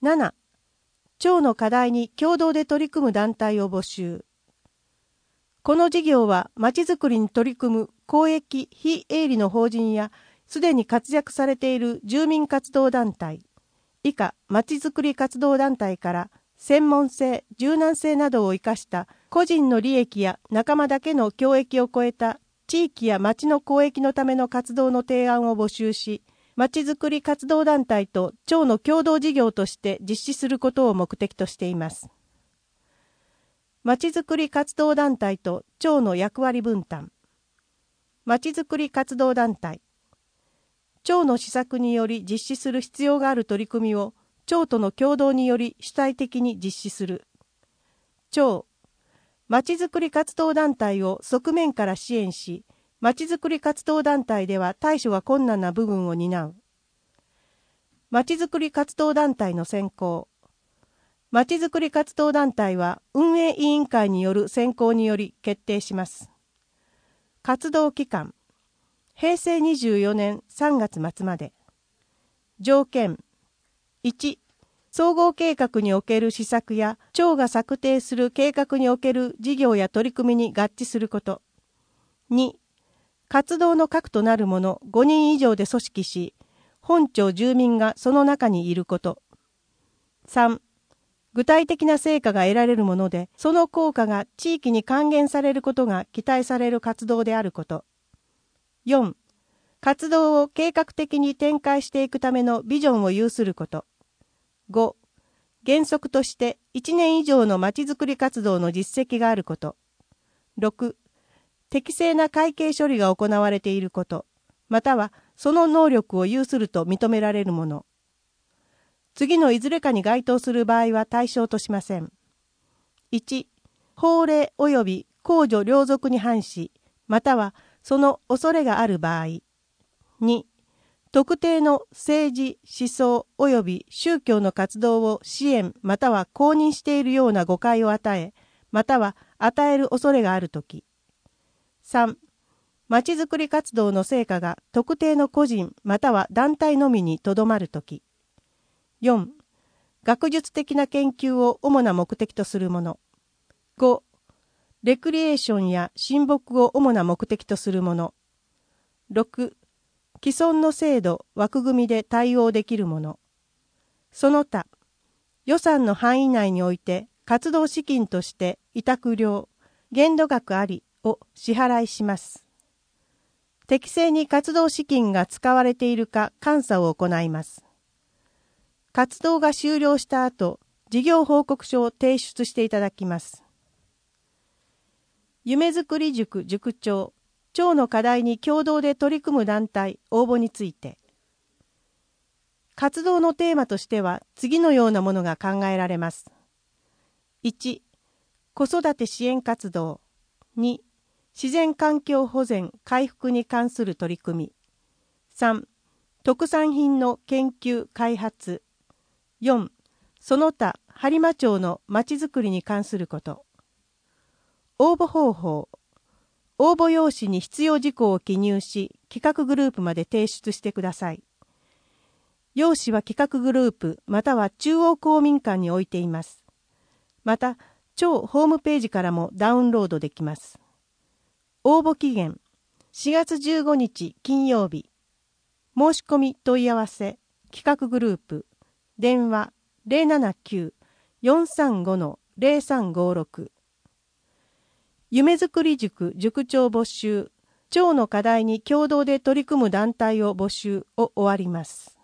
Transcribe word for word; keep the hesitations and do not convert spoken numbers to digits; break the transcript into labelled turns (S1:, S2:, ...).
S1: なな、町の課題に共同で取り組む団体を募集。この事業はまちづくりに取り組む公益非営利の法人やすでに活躍されている住民活動団体、以下まちづくり活動団体から専門性、柔軟性などを生かした個人の利益や仲間だけの共益を超えた地域や町の公益のための活動の提案を募集し、まちづくり活動団体と町の共同事業として実施することを目的としています。まちづくり活動団体と町の役割分担。まちづくり活動団体。町の施策により実施する必要がある取り組みを町との共同により主体的に実施する。町。まちづくり活動団体を側面から支援し、まちづくり活動団体では対処が困難な部分を担う。まちづくり活動団体の選考。まちづくり活動団体は運営委員会による選考により決定します。活動期間。へいせいにじゅうよねんさんがつまつまで。条件。いち、総合計画における施策や町が策定する計画における事業や取り組みに合致すること。に、活動の核となる者ごにん以上で組織し、本町住民がその中にいること。さん、具体的な成果が得られるもので、その効果が地域に還元されることが期待される活動であること。よん、活動を計画的に展開していくためのビジョンを有すること。ご、原則としていちねん以上のまちづくり活動の実績があること。ろく、適正な会計処理が行われていること、またはその能力を有すると認められるもの。次のいずれかに該当する場合は対象としません。いち、法令及び公序良俗に反し、またはその恐れがある場合。に、特定の政治、思想及び宗教の活動を支援または公認しているような誤解を与え、または与える恐れがあるとき。さん、まちづくり活動の成果が特定の個人または団体のみにとどまるとき。よん、学術的な研究を主な目的とするもの。ご、レクリエーションや親睦を主な目的とするもの。ろく、既存の制度、枠組みで対応できるもの。その他、予算の範囲内において活動資金として委託料、限度額ありを支払いします。適正に活動資金が使われているか監査を行います。活動が終了した後、事業報告書を提出していただきます。夢づくり塾塾長、町の課題に共同で取り組む団体応募について。活動のテーマとしては次のようなものが考えられます。いち、子育て支援活動。に、自然環境保全・回復に関する取り組み。さん、特産品の研究・開発。よん、その他播磨町のまちづくりに関すること。応募方法。応募用紙に必要事項を記入し、企画グループまで提出してください。用紙は企画グループまたは中央公民館に置いています。また、町ホームページからもダウンロードできます。応募期限しがつじゅうごにち金曜日。申し込み問い合わせ企画グループ電話 ゼロななきゅう よんさんご ゼロさんごろく。夢づくり塾塾長募集、町の課題に共同で取り組む団体を募集を終わります。